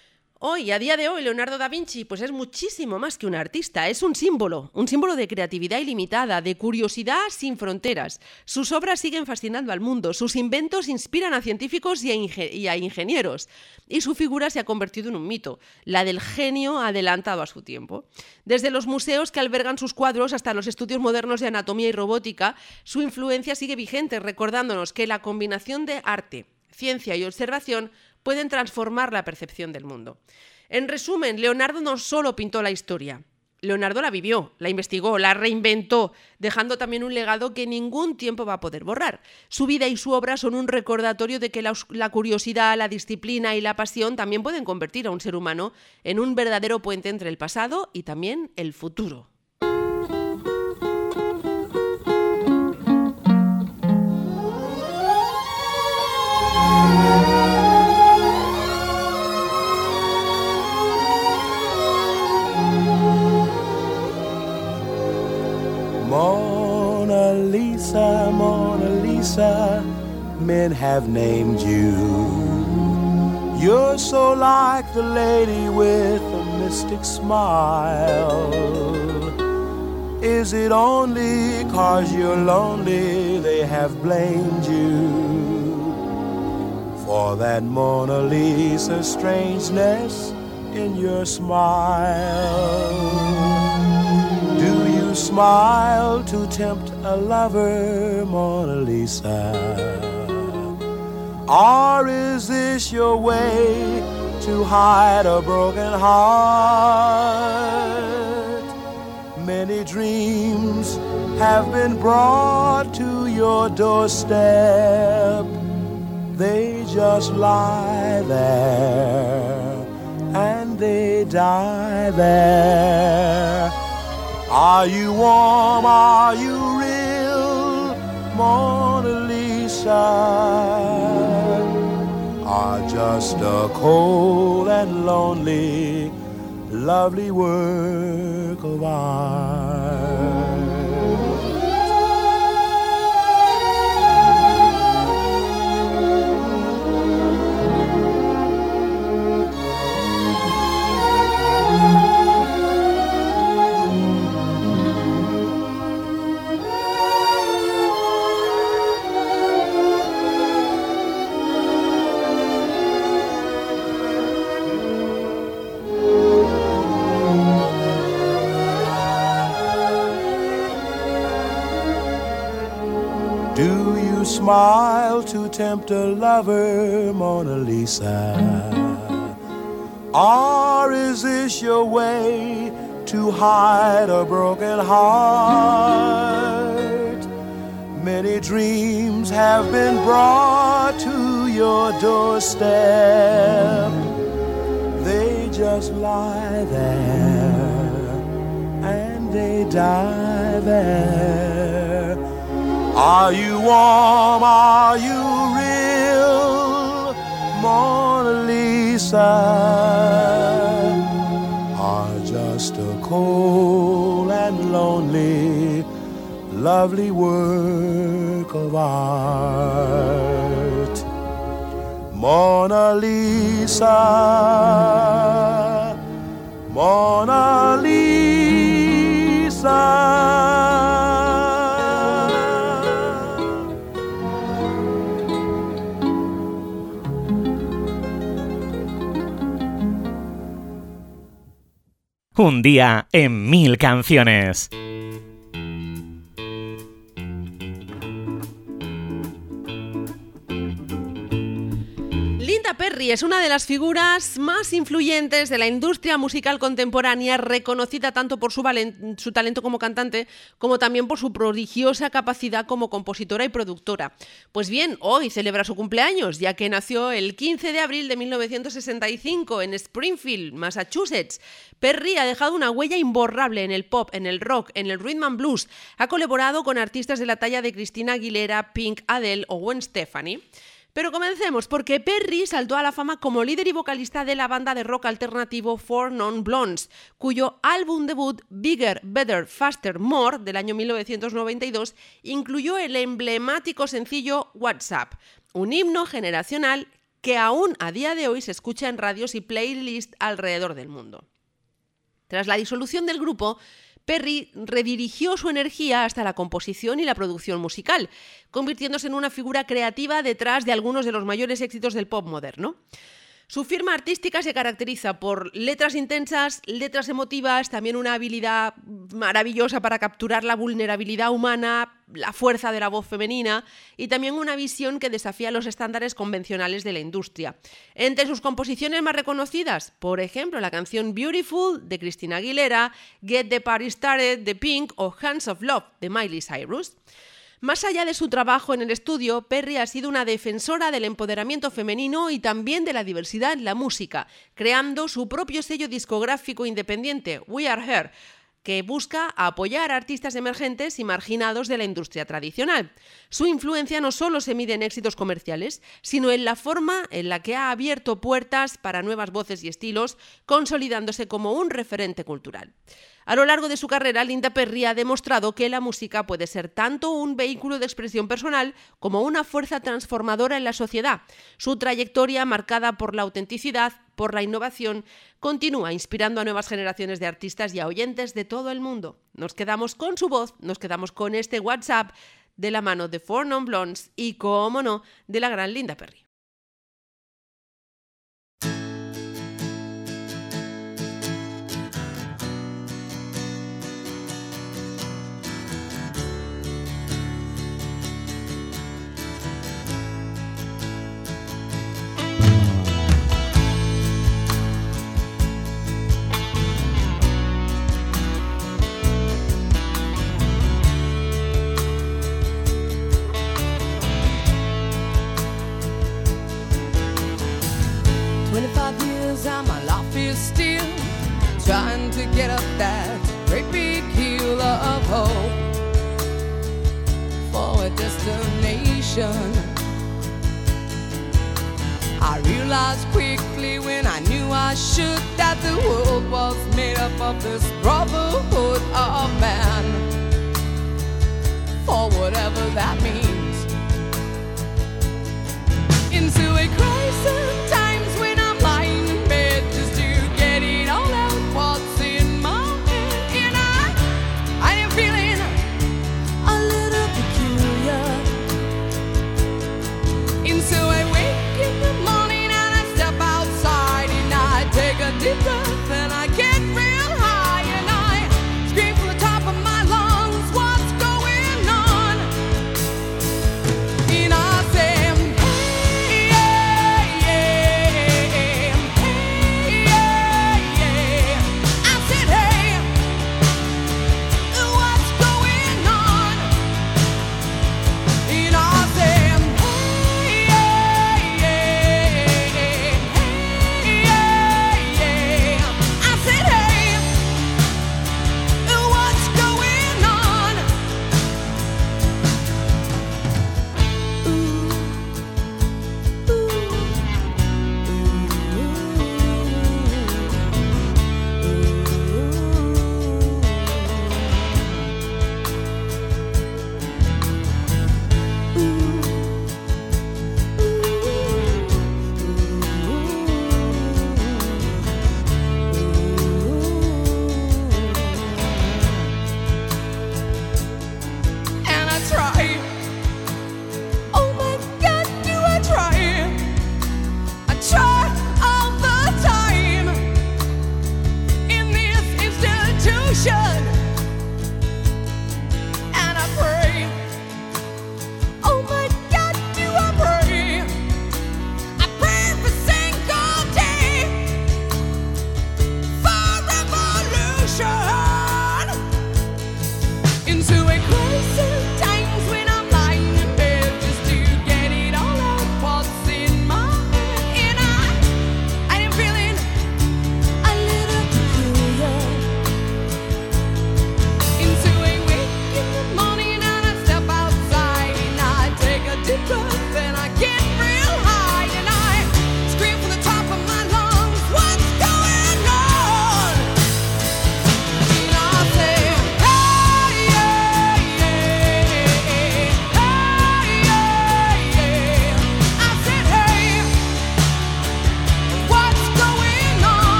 Hoy, a día de hoy, Leonardo da Vinci pues es muchísimo más que un artista, es un símbolo, un símbolo de creatividad ilimitada, de curiosidad sin fronteras. Sus obras siguen fascinando al mundo, sus inventos inspiran a científicos y a, inge- y a ingenieros, y su figura se ha convertido en un mito, la del genio adelantado a su tiempo. Desde los museos que albergan sus cuadros hasta los estudios modernos de anatomía y robótica, su influencia sigue vigente, recordándonos que la combinación de arte, ciencia y observación pueden transformar la percepción del mundo. En resumen, Leonardo no solo pintó la historia, Leonardo la vivió, la investigó, la reinventó, dejando también un legado que ningún tiempo va a poder borrar. Su vida y su obra son un recordatorio de que la, la curiosidad, la disciplina y la pasión también pueden convertir a un ser humano en un verdadero puente entre el pasado y también el futuro. Lisa, Mona Lisa, men have named you. You're so like the lady with a mystic smile. Is it only 'cause you're lonely they have blamed you for that Mona Lisa strangeness in your smile? Do you smile to tempt a lover, Mona Lisa? Or is this your way to hide a broken heart? Many dreams have been brought to your doorstep. They just lie there and they die there. Are you warm? Are you real, Mona Lisa? Are just a cold and lonely, lovely work of art. Do you smile to tempt a lover, Mona Lisa? Or is this your way to hide a broken heart? Many dreams have been brought to your doorstep. They just lie there and they die there. Are you warm? Are you real, Mona Lisa? Are just a cold and lonely, lovely work of art. Mona Lisa, Mona Lisa. Un día en mil canciones. Linda Perry es una de las figuras más influyentes de la industria musical contemporánea, reconocida tanto por su, valen- su talento como cantante, como también por su prodigiosa capacidad como compositora y productora. Pues bien, hoy celebra su cumpleaños, ya que nació el quince de abril de mil novecientos sesenta y cinco en Springfield, Massachusetts. Perry ha dejado una huella imborrable en el pop, en el rock, en el rhythm and blues. Ha colaborado con artistas de la talla de Christina Aguilera, Pink, Adele o Gwen Stefani. Pero comencemos, porque Perry saltó a la fama como líder y vocalista de la banda de rock alternativo Four Non Blondes, cuyo álbum debut Bigger, Better, Faster, More del año mil novecientos noventa y dos incluyó el emblemático sencillo WhatsApp, un himno generacional que aún a día de hoy se escucha en radios y playlists alrededor del mundo. Tras la disolución del grupo, Perry redirigió su energía hasta la composición y la producción musical, convirtiéndose en una figura creativa detrás de algunos de los mayores éxitos del pop moderno. Su firma artística se caracteriza por letras intensas, letras emotivas, también una habilidad maravillosa para capturar la vulnerabilidad humana, la fuerza de la voz femenina y también una visión que desafía los estándares convencionales de la industria. Entre sus composiciones más reconocidas, por ejemplo, la canción Beautiful de Christina Aguilera, Get the Party Started de Pink o Hands of Love de Miley Cyrus. Más allá de su trabajo en el estudio, Perry ha sido una defensora del empoderamiento femenino y también de la diversidad en la música, creando su propio sello discográfico independiente, We Are Her, que busca apoyar a artistas emergentes y marginados de la industria tradicional. Su influencia no solo se mide en éxitos comerciales, sino en la forma en la que ha abierto puertas para nuevas voces y estilos, consolidándose como un referente cultural. A lo largo de su carrera, Linda Perry ha demostrado que la música puede ser tanto un vehículo de expresión personal como una fuerza transformadora en la sociedad. Su trayectoria, marcada por la autenticidad, por la innovación, continúa inspirando a nuevas generaciones de artistas y a oyentes de todo el mundo. Nos quedamos con su voz, nos quedamos con este WhatsApp de la mano de Four Non Blondes y, cómo no, de la gran Linda Perry. twenty-five years and my life is still trying to get up that great big hill of hope for a destination. I realized quickly when I knew I should that the world was made up of this brotherhood of man, for whatever that means. Into a crisis times when I'm lying in bed just to get it all out what's in my head. And I, I am feeling a little peculiar. And so I wake in the morning and I step outside and I take a deep breath and I get real high and I scream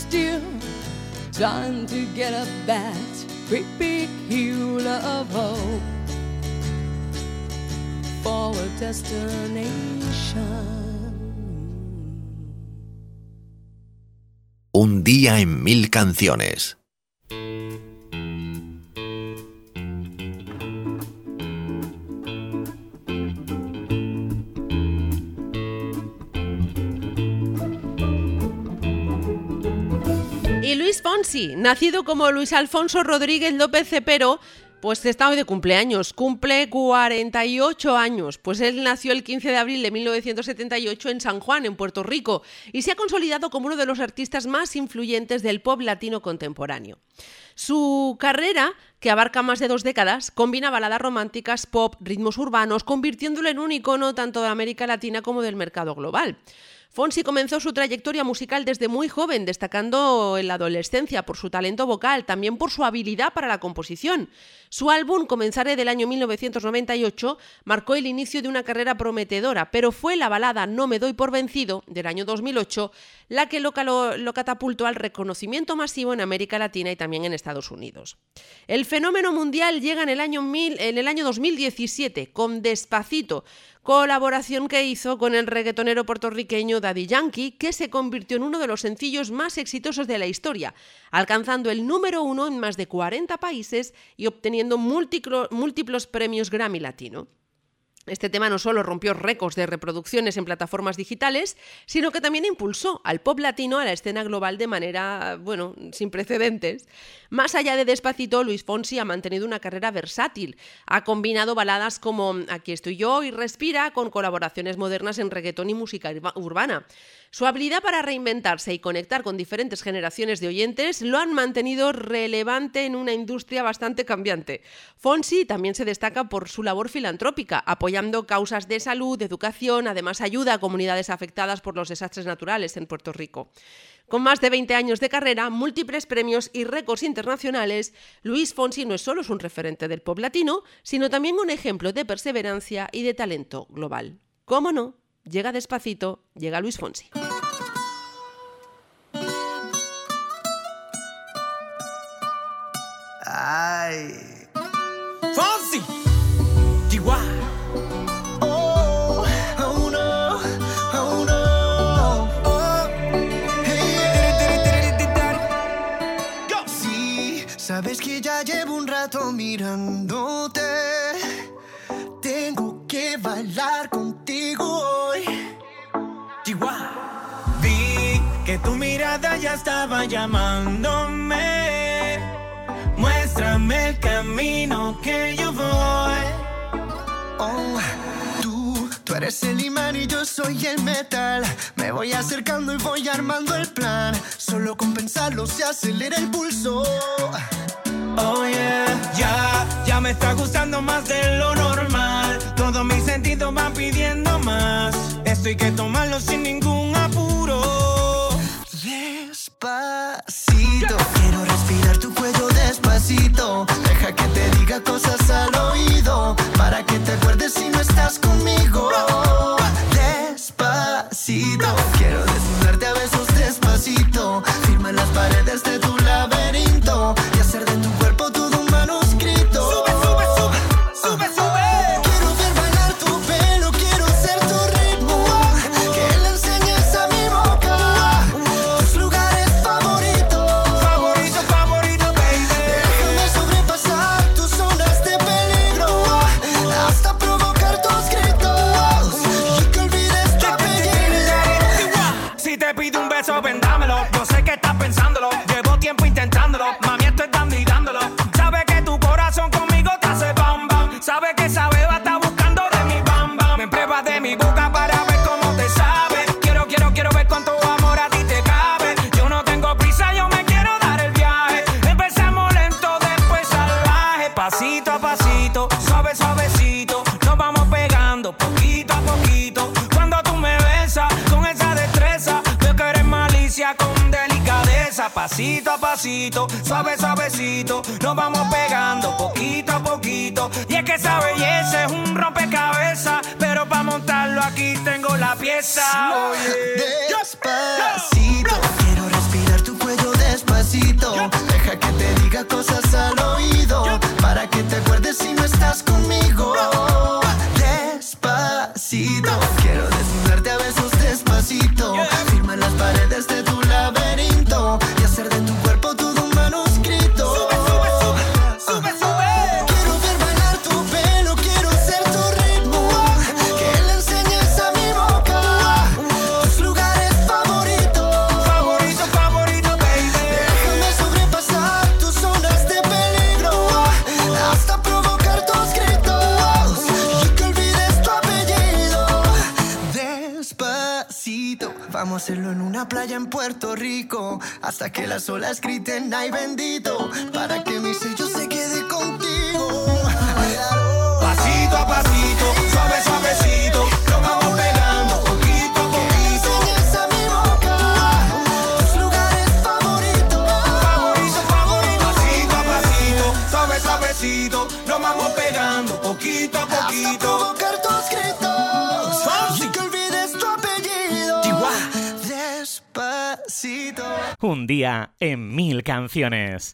still trying to get up that great big hill of hope for a destination. Un día en mil canciones. Y Luis Fonsi, nacido como Luis Alfonso Rodríguez López Cepero, pues está hoy de cumpleaños, cumple cuarenta y ocho años, pues él nació el quince de abril de mil novecientos setenta y ocho en San Juan, en Puerto Rico, y se ha consolidado como uno de los artistas más influyentes del pop latino contemporáneo. Su carrera, que abarca más de dos décadas, combina baladas románticas, pop, ritmos urbanos, convirtiéndolo en un icono tanto de América Latina como del mercado global. Fonsi comenzó su trayectoria musical desde muy joven, destacando en la adolescencia por su talento vocal, también por su habilidad para la composición. Su álbum, Comenzaré, del año mil novecientos noventa y ocho, marcó el inicio de una carrera prometedora, pero fue la balada No me doy por vencido, del año dos mil ocho, la que lo, lo, lo catapultó al reconocimiento masivo en América Latina y también en Estados Unidos. El fenómeno mundial llega en el año, mil, en el año dos mil diecisiete, con Despacito, colaboración que hizo con el reggaetonero puertorriqueño Daddy Yankee, que se convirtió en uno de los sencillos más exitosos de la historia, alcanzando el número uno en más de cuarenta países y obteniendo múltiplo, múltiplos premios Grammy Latino. Este tema no solo rompió récords de reproducciones en plataformas digitales, sino que también impulsó al pop latino a la escena global de manera, bueno, sin precedentes. Más allá de Despacito, Luis Fonsi ha mantenido una carrera versátil. Ha combinado baladas como Aquí estoy yo y Respira con colaboraciones modernas en reggaetón y música urbana. Su habilidad para reinventarse y conectar con diferentes generaciones de oyentes lo han mantenido relevante en una industria bastante cambiante. Fonsi también se destaca por su labor filantrópica, apoyando causas de salud, de educación, además ayuda a comunidades afectadas por los desastres naturales en Puerto Rico. Con más de veinte años de carrera, múltiples premios y récords internacionales, Luis Fonsi no es solo un referente del pop latino, sino también un ejemplo de perseverancia y de talento global. ¿Cómo no? Llega Despacito, llega Luis Fonsi. Ay. Fonsi. Chihuahua. Oh, oh no, oh no. Oh. Hey. Go. Sí, sabes que ya llevo un rato mirándote. Tengo que bailar contigo hoy. Chihuahua. Vi que tu mirada ya estaba llamándome. Muéstrame el camino que yo voy. Oh, tú, tú eres el imán y yo soy el metal. Me voy acercando y voy armando el plan. Solo con pensarlo se acelera el pulso. Oh yeah, ya, ya me está gustando más de lo normal. Todos mis sentidos van pidiendo más. Esto hay que tomarlo sin ningún apuro. Despacito, quiero respirar tu cuello despacito. Deja que te diga cosas al oído, para que te acuerdes si no estás conmigo. Despacito, quiero desnudarte a besos despacito. Firma en las paredes de tu laberinto y hacer de tu cuerpo todo un manuscrito. Sube, sube, sube, sube, sube. Quiero ver bailar tu pelo, quiero ser tu ritmo. Que le enseñes a mi boca tus lugares favoritos. Favorito, favorito, baby. Déjame sobrepasar tus zonas de peligro hasta provocar tus gritos y que olvides tu apellido. Si te pido un beso, vendámelo. Yo sé que estás pensándolo. Llevo tiempo intentándolo. Mami, estoy dando y dándolo. Sabe que tu corazón conmigo te hace bam bam. Sabe que esa beba está buscando de mi bam bam. Me pruebas de mi boca para ver cómo te sabe. Quiero, quiero, quiero ver cuánto amor a ti te cabe. Yo no tengo prisa, yo me quiero dar el viaje. Empezamos lento, después salvaje. Pasito a pasito, suave, suavecito. Nos vamos pegando poquito a poquito. Cuando tú me besas con esa destreza, veo que eres malicia con delicadeza. Pasito a pasito, suave, suavecito. Nos vamos pegando poquito a poquito. Y es que esa belleza es un rompecabezas, pero para montarlo aquí tengo la pieza. Oye, despacito, quiero respirar tu cuello diga cosas al oído, para que te acuerdes si no estás conmigo. Despacito, quiero desnudarte a besos despacito, firma las paredes de tu laberinto y hacer de tu cuerpo todo un manuscrito. Sube, sube, sube, sube, sube. Quiero ver bailar tu pelo, quiero ser tu ritmo, que le enseñes a mi boca tus lugares favoritos. Favorito, favorito, baby. Déjame sobrepasar tus zonas de peligro, hasta provocar tus gritos y que olvides tu apellido. Despacito, vamos a hacerlo en una playa en Puerto Rico, hasta que las olas griten ay bendito, para que mi sello se quede contigo. Pasito a pasito, suave suavecito, lo vamos pegando poquito a poquito. Que enseñes a mi boca tus lugares favoritos. Favorito, favorito. Pasito a pasito, suave suavecito, lo vamos pegando poquito a poquito. Hasta provocar tus gritos y que olvides tu apellido. Despacito. Un día en mil canciones.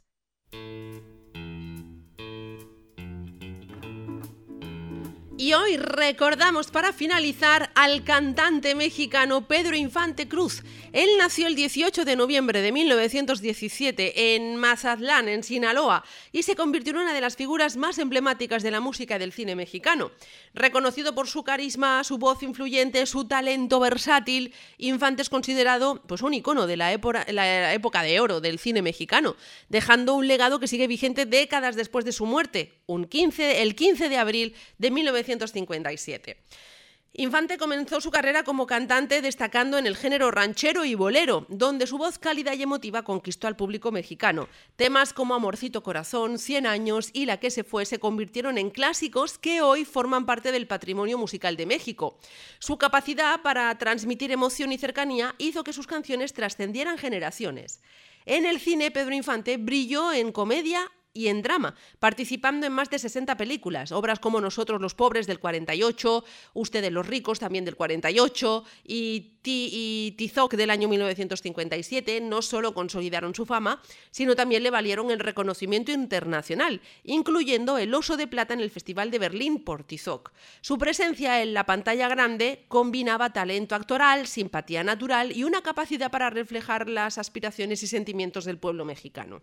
Y hoy recordamos para finalizar al cantante mexicano Pedro Infante Cruz. Él nació el dieciocho de noviembre de mil novecientos diecisiete en Mazatlán, en Sinaloa, y se convirtió en una de las figuras más emblemáticas de la música y del cine mexicano. Reconocido por su carisma, su voz influyente, su talento versátil, Infante es considerado pues, un icono de la época, la época de oro del cine mexicano, dejando un legado que sigue vigente décadas después de su muerte, un quince, el quince de abril de mil novecientos cincuenta y siete. Infante comenzó su carrera como cantante destacando en el género ranchero y bolero, donde su voz cálida y emotiva conquistó al público mexicano. Temas como Amorcito Corazón, Cien años y La que se fue se convirtieron en clásicos que hoy forman parte del patrimonio musical de México. Su capacidad para transmitir emoción y cercanía hizo que sus canciones trascendieran generaciones. En el cine, Pedro Infante brilló en comedia y en drama, participando en más de sesenta películas, obras como Nosotros los pobres del cuarenta y ocho, Ustedes los ricos también del cuarenta y ocho y, Ti- y Tizoc del año mil novecientos cincuenta y siete no solo consolidaron su fama, sino también le valieron el reconocimiento internacional, incluyendo el Oso de Plata en el Festival de Berlín por Tizoc. Su presencia en la pantalla grande combinaba talento actoral, simpatía natural y una capacidad para reflejar las aspiraciones y sentimientos del pueblo mexicano.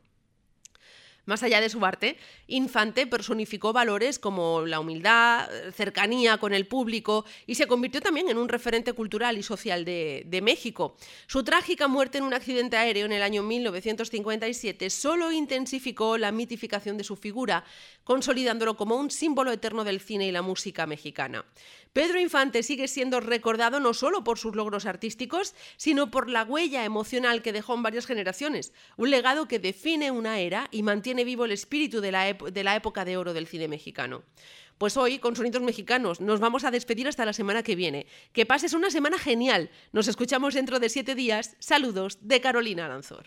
Más allá de su arte, Infante personificó valores como la humildad, cercanía con el público y se convirtió también en un referente cultural y social de, de México. Su trágica muerte en un accidente aéreo en el año mil novecientos cincuenta y siete solo intensificó la mitificación de su figura, consolidándolo como un símbolo eterno del cine y la música mexicana. Pedro Infante sigue siendo recordado no solo por sus logros artísticos, sino por la huella emocional que dejó en varias generaciones, un legado que define una era y mantiene vivo el espíritu de la, ep- de la época de oro del cine mexicano. Pues hoy, con Sonidos Mexicanos, nos vamos a despedir hasta la semana que viene. Que pases una semana genial. Nos escuchamos dentro de siete días. Saludos de Carolina Aranzor.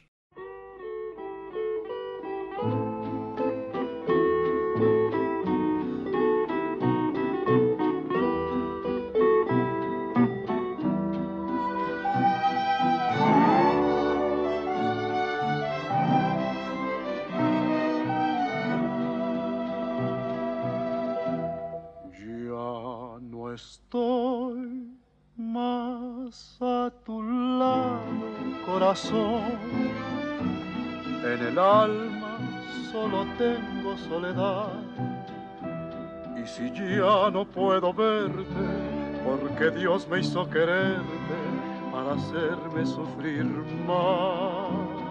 Ya no estoy más a tu lado, corazón. En el alma solo tengo soledad. Y si ya no puedo verte, porque Dios me hizo quererte para hacerme sufrir más.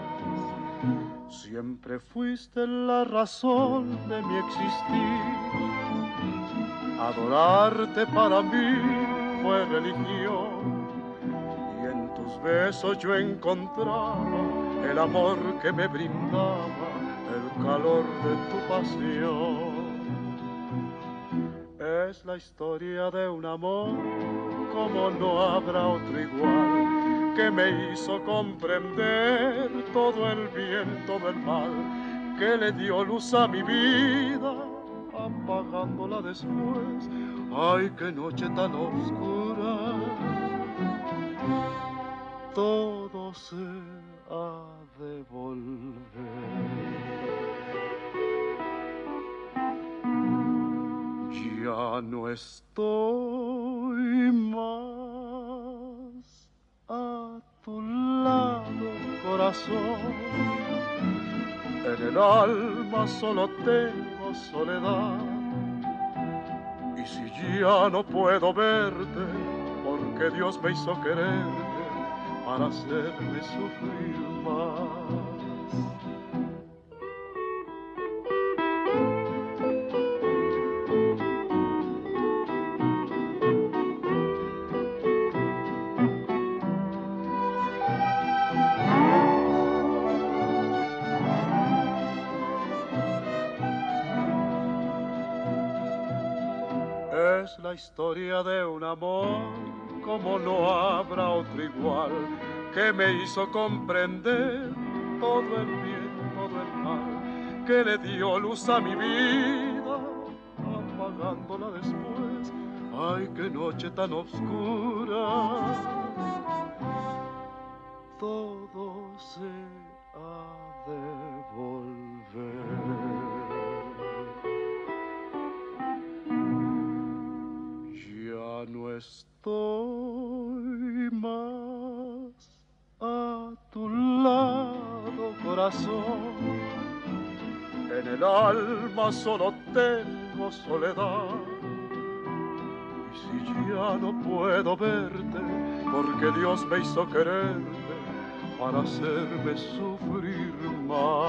Siempre fuiste la razón de mi existir. Adorarte para mí fue religión, y en tus besos yo encontraba el amor que me brindaba, el calor de tu pasión. Es la historia de un amor como no habrá otro igual, que me hizo comprender todo el bien, todo el mal, que le dio luz a mi vida, apagándola después. Ay, qué noche tan oscura. Todo se ha de volver. Ya no estoy más a tu lado, corazón. En el alma solo tengo soledad. Y si ya no puedo verte, porque Dios me hizo quererte para hacerme sufrir más. Es la historia de un amor como no habrá otro igual, que me hizo comprender todo el bien, todo el mal, que le dio luz a mi vida, apagándola después. Ay, qué noche tan oscura, todo se ha de volver. Ya no estoy más a tu lado, corazón. En el alma solo tengo soledad. Y si ya no puedo verte, porque Dios me hizo quererte para hacerme sufrir más.